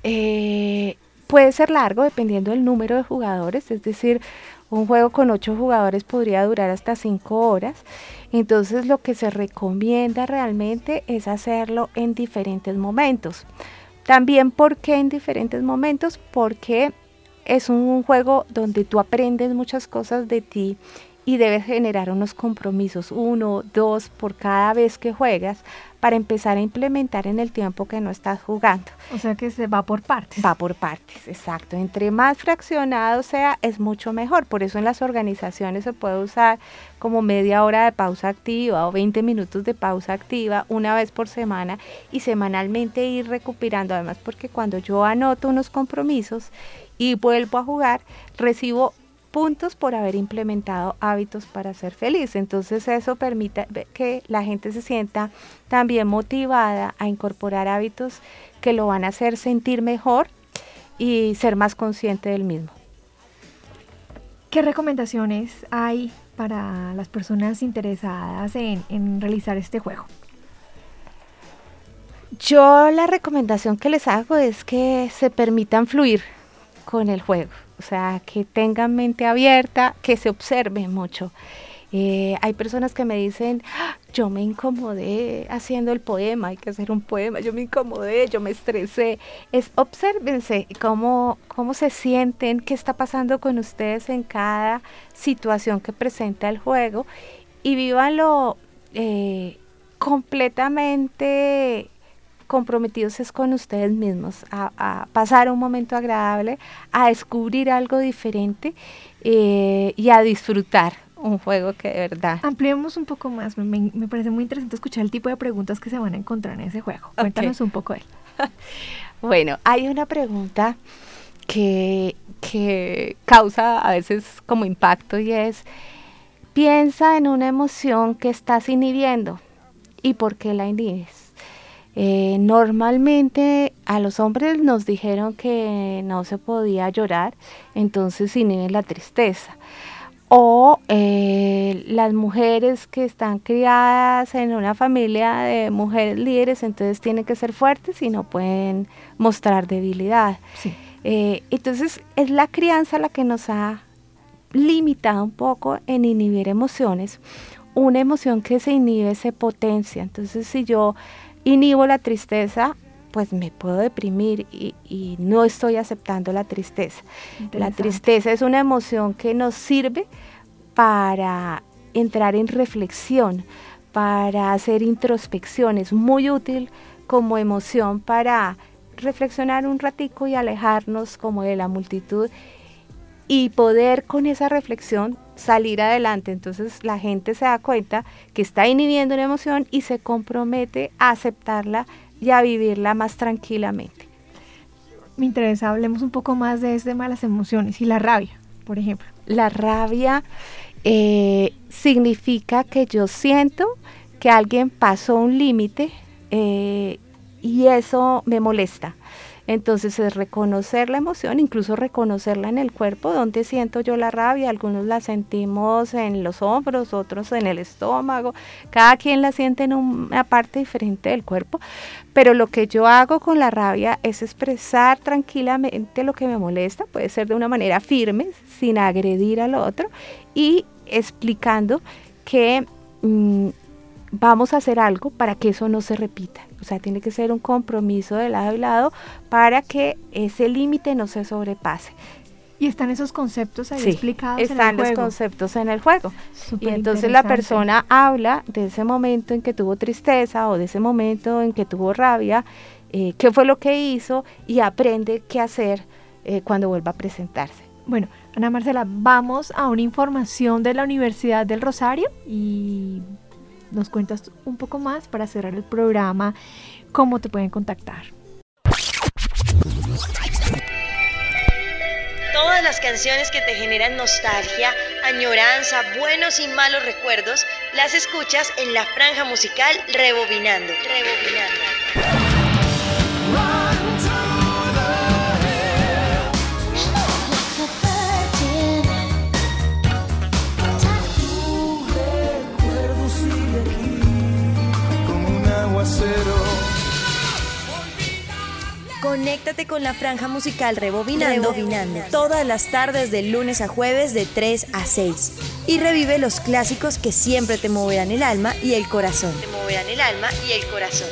eh, puede ser largo dependiendo del número de jugadores, es decir, un juego con ocho jugadores podría durar hasta cinco horas. Entonces lo que se recomienda realmente es hacerlo en diferentes momentos. También, ¿por qué en diferentes momentos? Porque es un juego donde tú aprendes muchas cosas de ti y debes generar unos compromisos, uno, dos por cada vez que juegas, para empezar a implementar en el tiempo que no estás jugando. O sea que se va por partes. Va por partes, exacto. Entre más fraccionado sea, es mucho mejor. Por eso en las organizaciones se puede usar como media hora de pausa activa o veinte minutos de pausa activa una vez por semana y semanalmente ir recuperando. Además, porque cuando yo anoto unos compromisos y vuelvo a jugar, recibo puntos por haber implementado hábitos para ser feliz. Entonces eso permite que la gente se sienta también motivada a incorporar hábitos que lo van a hacer sentir mejor y ser más consciente del mismo. ¿Qué recomendaciones hay para las personas interesadas en, en realizar este juego? Yo la recomendación que les hago es que se permitan fluir con el juego. O sea, que tengan mente abierta, que se observen mucho. Eh, hay personas que me dicen, ¡ah! Yo me incomodé haciendo el poema, hay que hacer un poema, yo me incomodé, yo me estresé. Es obsérvense cómo, cómo se sienten, qué está pasando con ustedes en cada situación que presenta el juego y vívanlo eh, completamente comprometidos es con ustedes mismos, a, a pasar un momento agradable, a descubrir algo diferente eh, y a disfrutar un juego que de verdad. Ampliemos un poco más, me, me parece muy interesante escuchar el tipo de preguntas que se van a encontrar en ese juego. Okay. Cuéntanos un poco de él. Bueno, hay una pregunta que, que causa a veces como impacto y es, piensa en una emoción que estás inhibiendo y por qué la inhibes. Eh, normalmente a los hombres nos dijeron que no se podía llorar, entonces inhiben la tristeza. O eh, las mujeres que están criadas en una familia de mujeres líderes, entonces tienen que ser fuertes y no pueden mostrar debilidad. Sí. Eh, entonces es la crianza la que nos ha limitado un poco en inhibir emociones. Una emoción que se inhibe se potencia, entonces si yo inhibo la tristeza, pues me puedo deprimir y, y no estoy aceptando la tristeza. La tristeza es una emoción que nos sirve para entrar en reflexión, para hacer introspección. Es muy útil como emoción para reflexionar un ratico y alejarnos como de la multitud y poder con esa reflexión salir adelante. Entonces la gente se da cuenta que está inhibiendo una emoción y se compromete a aceptarla y a vivirla más tranquilamente. Me interesa, hablemos un poco más de este tema de las emociones y la rabia, por ejemplo. La rabia eh, significa que yo siento que alguien pasó un límite eh, y eso me molesta. Entonces es reconocer la emoción, incluso reconocerla en el cuerpo, donde siento yo la rabia. Algunos la sentimos en los hombros, otros en el estómago, cada quien la siente en una parte diferente del cuerpo, pero lo que yo hago con la rabia es expresar tranquilamente lo que me molesta, puede ser de una manera firme, sin agredir al otro, y explicando que mmm, vamos a hacer algo para que eso no se repita. O sea, tiene que ser un compromiso de lado y lado para que ese límite no se sobrepase. Y están esos conceptos ahí sí, explicados en el juego. Están los conceptos en el juego. Súper y entonces la persona habla de ese momento en que tuvo tristeza o de ese momento en que tuvo rabia, eh, qué fue lo que hizo y aprende qué hacer eh, cuando vuelva a presentarse. Bueno, Ana Marcela, vamos a una información de la Universidad del Rosario y nos cuentas un poco más para cerrar el programa, cómo te pueden contactar. Todas las canciones que te generan nostalgia, añoranza, buenos y malos recuerdos, las escuchas en la franja musical Rebobinando. Rebobinando. Conéctate con la franja musical Rebobinando, Rebobinando todas las tardes de lunes a jueves de tres a seis y revive los clásicos que siempre te moverán el alma y el corazón. Te moverán el alma y el corazón.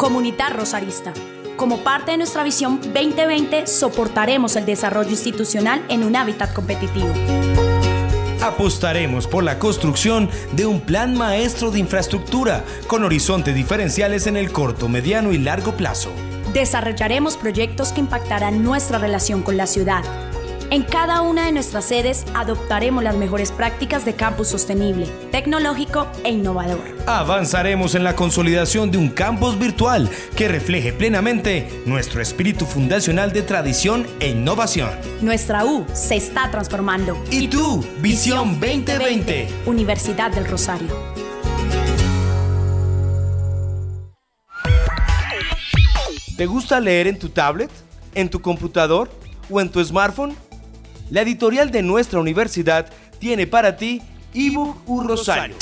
Comunidad Rosarista. Como parte de nuestra visión veinte veinte, soportaremos el desarrollo institucional en un hábitat competitivo. Apostaremos por la construcción de un plan maestro de infraestructura con horizontes diferenciales en el corto, mediano y largo plazo. Desarrollaremos proyectos que impactarán nuestra relación con la ciudad. En cada una de nuestras sedes adoptaremos las mejores prácticas de campus sostenible, tecnológico e innovador. Avanzaremos en la consolidación de un campus virtual que refleje plenamente nuestro espíritu fundacional de tradición e innovación. Nuestra U se está transformando. ¿Y tú? Visión veinte veinte. Universidad del Rosario. ¿Te gusta leer en tu tablet, en tu computador o en tu smartphone? La editorial de nuestra universidad tiene para ti ebook U Rosario,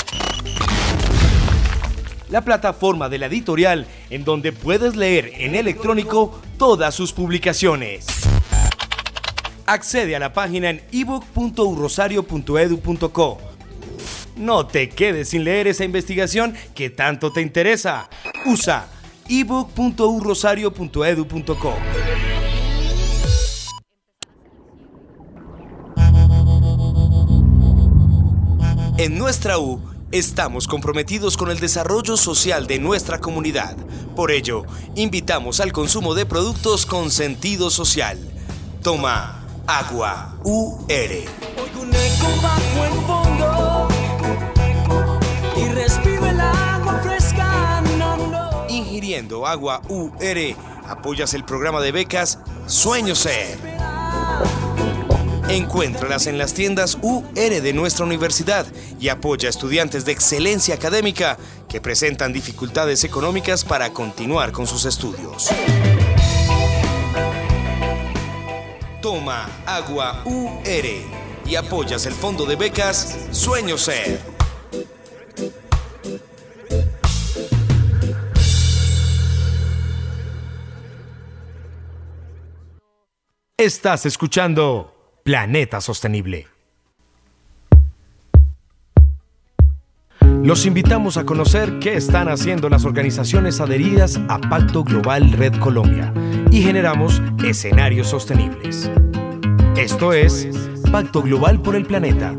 la plataforma de la editorial en donde puedes leer en electrónico todas sus publicaciones. Accede a la página en ebook punto u rosario punto edu punto co. No te quedes sin leer esa investigación que tanto te interesa. Usa ebook punto u rosario punto edu punto co. En nuestra U, estamos comprometidos con el desarrollo social de nuestra comunidad. Por ello, invitamos al consumo de productos con sentido social. Toma Agua U R. Oigo un eco bajo el fondo y respiro el agua fresca. No, no. Ingiriendo Agua U R, apoyas el programa de becas Sueño Ser. Encuéntralas en las tiendas U R de nuestra universidad y apoya a estudiantes de excelencia académica que presentan dificultades económicas para continuar con sus estudios. Toma Agua U R y apoyas el fondo de becas Sueño Ser. Estás escuchando Planeta Sostenible. Los invitamos a conocer qué están haciendo las organizaciones adheridas a Pacto Global Red Colombia y generamos escenarios sostenibles. Esto es Pacto Global por el Planeta.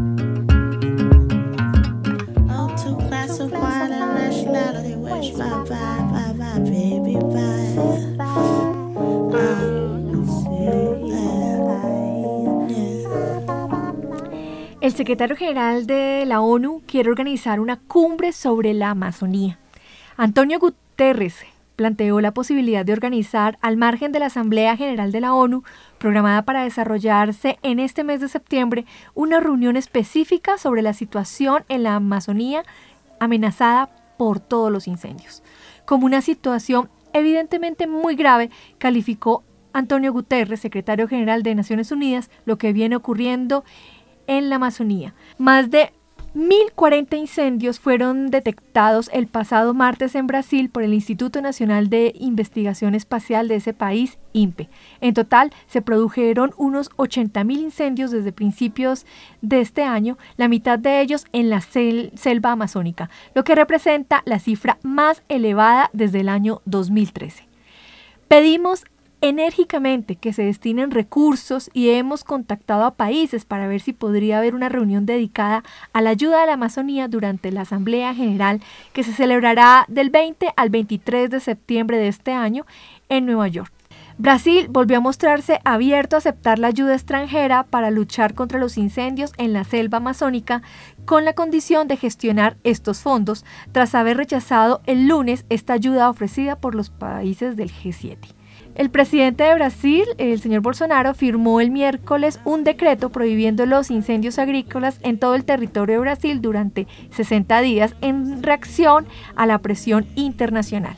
El secretario general de la ONU quiere organizar una cumbre sobre la Amazonía. Antonio Guterres planteó la posibilidad de organizar, al margen de la Asamblea General de la ONU, programada para desarrollarse en este mes de septiembre, una reunión específica sobre la situación en la Amazonía amenazada por todos los incendios. Como una situación evidentemente muy grave, calificó Antonio Guterres, secretario general de Naciones Unidas, lo que viene ocurriendo en la Amazonía. Más de mil cuarenta incendios fueron detectados el pasado martes en Brasil por el Instituto Nacional de Investigación Espacial de ese país, INPE. En total, se produjeron unos ochenta mil incendios desde principios de este año, la mitad de ellos en la sel- selva amazónica, lo que representa la cifra más elevada desde el año dos mil trece. Pedimos enérgicamente que se destinen recursos y hemos contactado a países para ver si podría haber una reunión dedicada a la ayuda a la Amazonía durante la Asamblea General que se celebrará del veinte al veintitrés de septiembre de este año en Nueva York. Brasil volvió a mostrarse abierto a aceptar la ayuda extranjera para luchar contra los incendios en la selva amazónica con la condición de gestionar estos fondos tras haber rechazado el lunes esta ayuda ofrecida por los países del G siete. El presidente de Brasil, el señor Bolsonaro, firmó el miércoles un decreto prohibiendo los incendios agrícolas en todo el territorio de Brasil durante sesenta días en reacción a la presión internacional.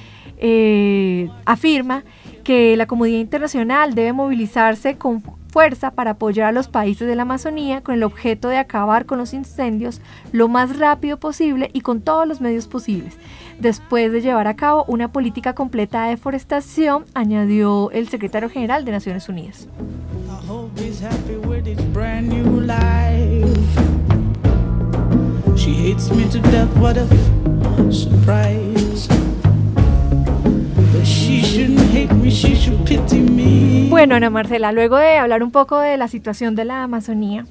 Eh, afirma que la comunidad internacional debe movilizarse con fuerza para apoyar a los países de la Amazonía con el objeto de acabar con los incendios lo más rápido posible y con todos los medios posibles, después de llevar a cabo una política completa de deforestación, añadió el secretario general de Naciones Unidas. hate me, she should pity me. Bueno, Ana Marcela, luego de hablar un poco de la situación de la Amazonía,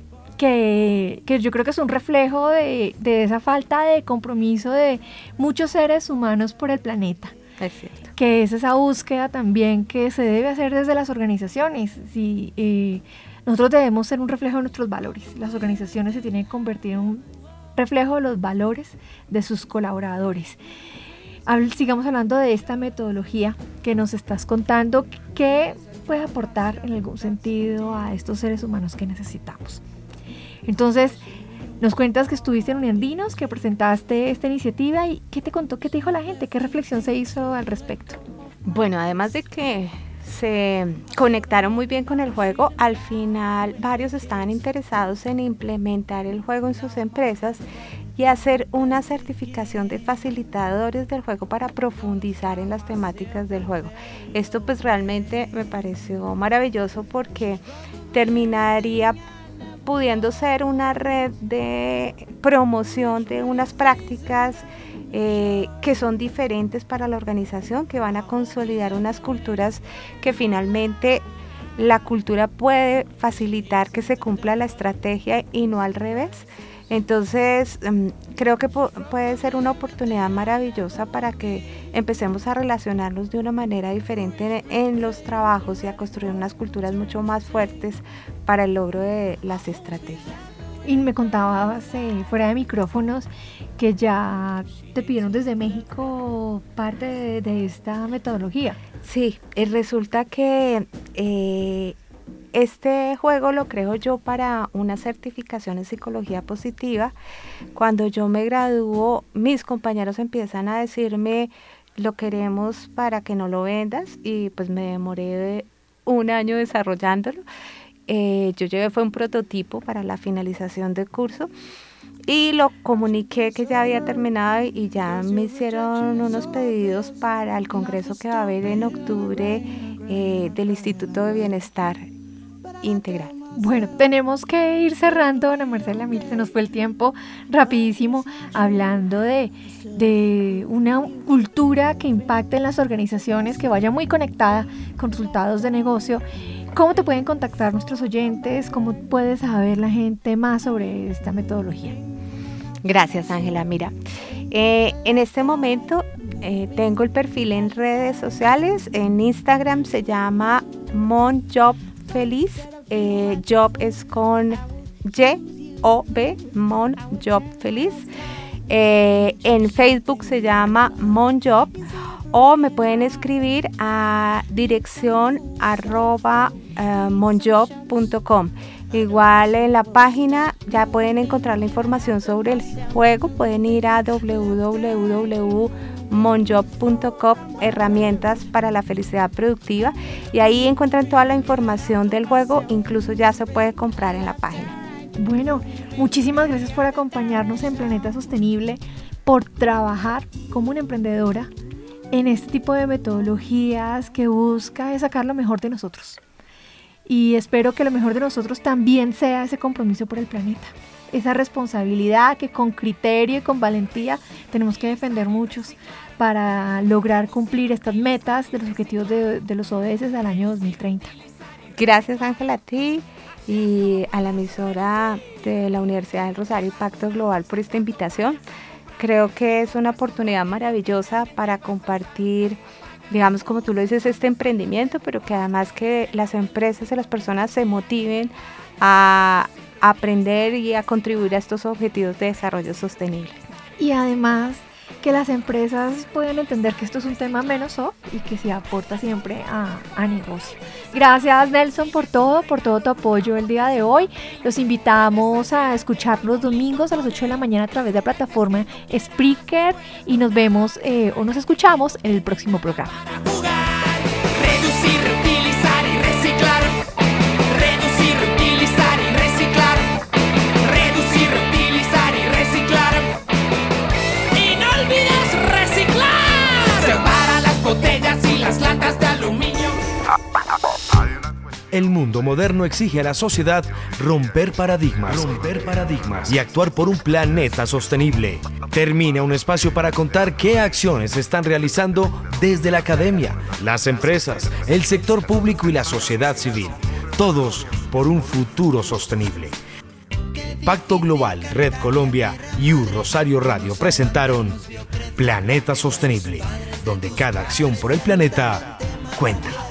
que, que yo creo que es un reflejo de, de esa falta de compromiso de muchos seres humanos por el planeta. Es cierto. Que es esa búsqueda también que se debe hacer desde las organizaciones. Si, eh, nosotros debemos ser un reflejo de nuestros valores. Las organizaciones se tienen que convertir en un reflejo de los valores de sus colaboradores. Habl- sigamos hablando de esta metodología que nos estás contando. ¿Qué puede aportar en algún sentido a estos seres humanos que necesitamos? Entonces, nos cuentas que estuviste en Uniandinos, que presentaste esta iniciativa y ¿qué te contó? ¿Qué te dijo la gente? ¿Qué reflexión se hizo al respecto? Bueno, además de que se conectaron muy bien con el juego, al final varios estaban interesados en implementar el juego en sus empresas y hacer una certificación de facilitadores del juego para profundizar en las temáticas del juego. Esto pues realmente me pareció maravilloso porque terminaría pudiendo ser una red de promoción de unas prácticas eh, que son diferentes para la organización, que van a consolidar unas culturas que finalmente la cultura puede facilitar que se cumpla la estrategia y no al revés. Entonces, um, creo que po- puede ser una oportunidad maravillosa para que empecemos a relacionarnos de una manera diferente en, en los trabajos y a construir unas culturas mucho más fuertes para el logro de las estrategias. Y me contabas eh, fuera de micrófonos que ya te pidieron desde México parte de, de esta metodología. Sí, eh, resulta que eh, este juego lo creo yo para una certificación en psicología positiva. Cuando yo me gradúo, mis compañeros empiezan a decirme, lo queremos para que no lo vendas, y pues me demoré un año desarrollándolo. Eh, yo llevé fue un prototipo para la finalización del curso y lo comuniqué que ya había terminado y ya me hicieron unos pedidos para el congreso que va a haber en octubre eh, del Instituto de Bienestar Integral. Bueno, tenemos que ir cerrando, Ana Marcela, mira, se nos fue el tiempo rapidísimo hablando de, de una cultura que impacte en las organizaciones, que vaya muy conectada con resultados de negocio. ¿Cómo te pueden contactar nuestros oyentes? ¿Cómo puede saber la gente más sobre esta metodología? Gracias, Ángela. Mira, eh, en este momento eh, tengo el perfil en redes sociales. En Instagram se llama Monjob Feliz. Eh, Job es con Y O B, Monjob Feliz. Eh, en Facebook se llama Monjob, o me pueden escribir a dirección arroba uh, monjob punto com. Igual en la página ya pueden encontrar la información sobre el juego, pueden ir a doble u doble u doble u punto monjob punto com, herramientas para la felicidad productiva, y ahí encuentran toda la información del juego, incluso ya se puede comprar en la página. Bueno, muchísimas gracias por acompañarnos en Planeta Sostenible, por trabajar como una emprendedora en este tipo de metodologías que busca sacar lo mejor de nosotros. Y espero que lo mejor de nosotros también sea ese compromiso por el planeta, esa responsabilidad que con criterio y con valentía tenemos que defender muchos para lograr cumplir estas metas de los objetivos de, de los O D S al año dos mil treinta. Gracias, Ángela, a ti y a la emisora de la Universidad del Rosario y Pacto Global por esta invitación. Creo que es una oportunidad maravillosa para compartir, digamos, como tú lo dices, este emprendimiento, pero que además que las empresas y las personas se motiven a aprender y a contribuir a estos objetivos de desarrollo sostenible. Y además que las empresas pueden entender que esto es un tema menos soft y que se aporta siempre a, a negocio. Gracias, Nelson, por todo, por todo tu apoyo el día de hoy. Los invitamos a escuchar los domingos a las ocho de la mañana a través de la plataforma Spreaker y nos vemos eh, o nos escuchamos en el próximo programa. Reducir, reutilizar y reciclar. Reducir, reutilizar y reciclar. Reducir, reutilizar y reciclar. Y no olvides reciclar. Separa las botellas y las latas de aluminio. El mundo moderno exige a la sociedad romper paradigmas, romper paradigmas y actuar por un planeta sostenible. Termina un espacio para contar qué acciones se están realizando desde la academia, las empresas, el sector público y la sociedad civil. Todos por un futuro sostenible. Pacto Global, Red Colombia y U Rosario Radio presentaron Planeta Sostenible, donde cada acción por el planeta cuenta.